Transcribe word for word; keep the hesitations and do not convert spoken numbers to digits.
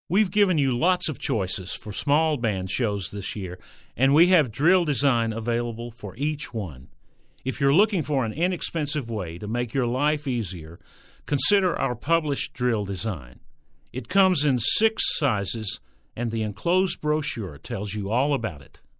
We've given you lots of choices for small band shows this year, and we have drill design available for each one. If you're looking for an inexpensive way to make your life easier, consider our published drill design. It comes in six sizes, and the enclosed brochure tells you all about it.